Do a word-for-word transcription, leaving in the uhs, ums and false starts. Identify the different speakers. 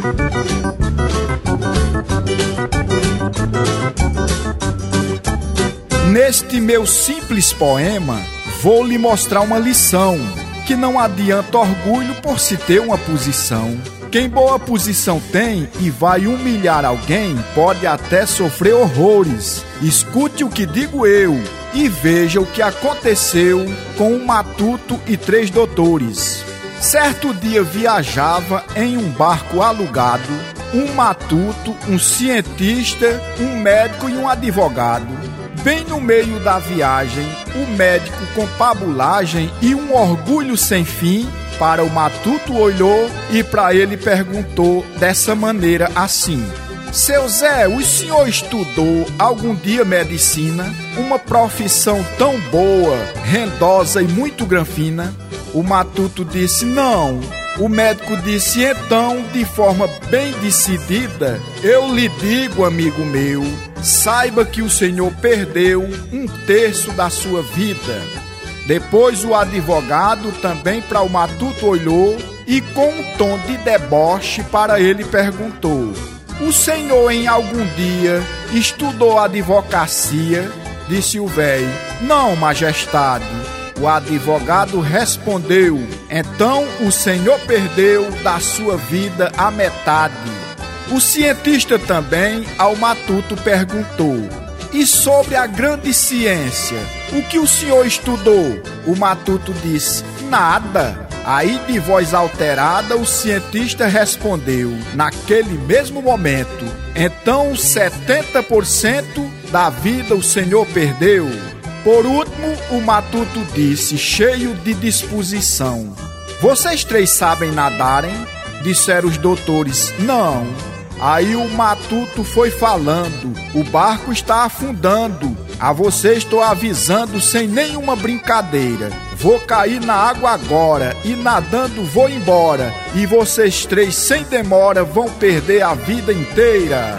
Speaker 1: Neste meu simples poema, vou lhe mostrar uma lição, que não adianta orgulho por se ter uma posição. Quem boa posição tem e vai humilhar alguém, pode até sofrer horrores. Escute o que digo eu e veja o que aconteceu com um matuto e três doutores. Certo dia viajava em um barco alugado um matuto, um cientista, um médico e um advogado. Bem no meio da viagem, o médico com pabulagem e um orgulho sem fim, para o matuto olhou e para ele perguntou dessa maneira assim: Seu Zé, o senhor estudou algum dia medicina? Uma profissão tão boa, rendosa e muito granfina? O matuto disse: Não. O médico disse: Então, de forma bem decidida, eu lhe digo, amigo meu, saiba que o senhor perdeu um terço da sua vida. Depois o advogado também para o matuto olhou e com um tom de deboche para ele perguntou: O senhor em algum dia estudou advocacia? Disse o velho: Não, majestade. O advogado respondeu: Então o senhor perdeu da sua vida a metade. O cientista também ao matuto perguntou: E sobre a grande ciência, o que o senhor estudou? O matuto disse: Nada. Aí, de voz alterada, o cientista respondeu, naquele mesmo momento: Então setenta por cento da vida o senhor perdeu. Por último, o matuto disse, cheio de disposição: Vocês três sabem nadarem? Disseram os doutores: Não. Aí o matuto foi falando: O barco está afundando. A você estou avisando sem nenhuma brincadeira. Vou cair na água agora e nadando vou embora. E vocês três, sem demora, vão perder a vida inteira.